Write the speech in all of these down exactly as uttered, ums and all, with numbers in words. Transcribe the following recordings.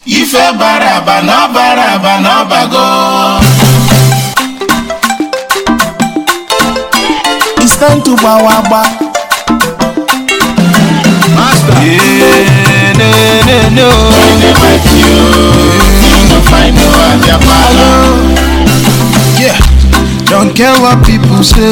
Ife baraba no baraba no bago. It's time to bawaba. Master. Yeah, no, no, no. When they fight you, you no find no other follow. Yeah, don't care what people say.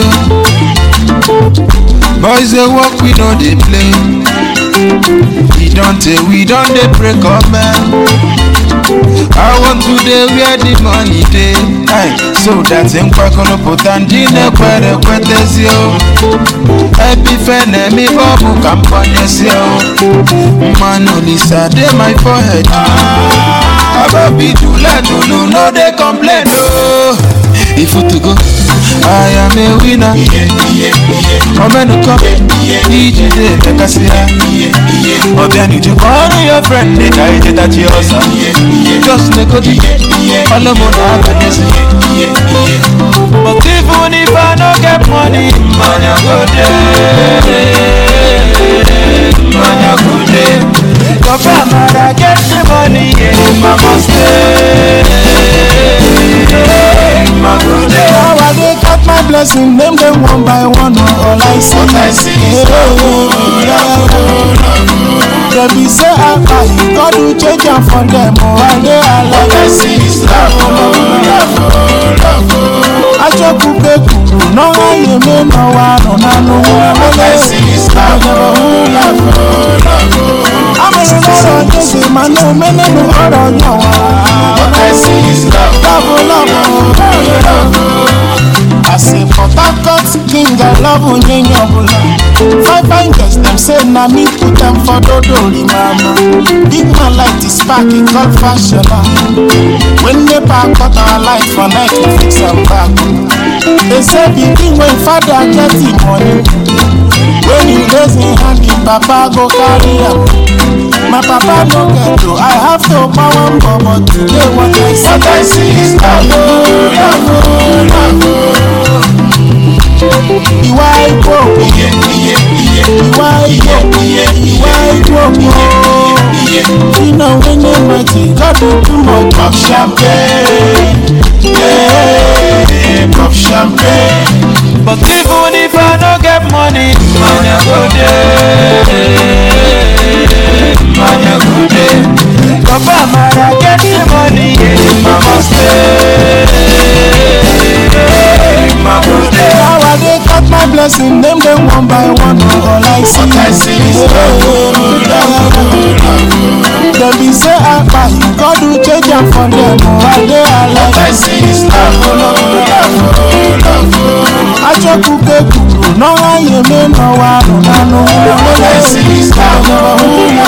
Boys they walk, we know they play. We don't take, we don't they break up, man. I want to day where the money day. Aye, so that's in Kwakono Potandine Quere Quetesio. Happy fan, me Bobu Campagnesio. Manu Lisa, they my forehead. I will be too late to do, no, they complain. Oh, if you to go, I am a winner. I'm gonna come, E G day, like I say. Oh, then you call your friend, they die that you also. Just make a deal, all of them have a but even if I don't get money, man, I go there. Man, I go there. Your family get the money, yeah, my stay. My go there. How I they got my blessing, name them one by one. All I see, What I see is love, love, love. They be say I buy, God will change them for them. Oh, I they are like What I see is love, love, love. I just cook a kuru, no I am in no one, no no. What I see is love, love, love. I'm a little just a man, no man, no other no. What I see is love, Love, love, love. I say for Bacot King, I love you, five fingers, them say na me put them for Dodori mama. Big man like this spark, it called fashion. When they pack out our life for night, we fix them back. They say begin when father get him money. When he raise him hand, his papa go carry up. My papa don't get to, I have to power, but today what I see, what I see is love, love, love. Ìwà ìgbò, ìwà ìgbò, ìwà ìgbò. You know when they mighty, God will do more. Pop champagne, yeah, pop champagne. But even if I don't get money, man, I go there. Man, I go there. Papa, man, I get the money, yeah, mama stay. Mama go there. How I they got my blessing, name them one by one. All I see, What I see is love, love, love. they be say I buy, God will change them for them. All they are like. What I see is love, love, love. I just cook a kuru, no I am in no one, no no. What I see is love, love.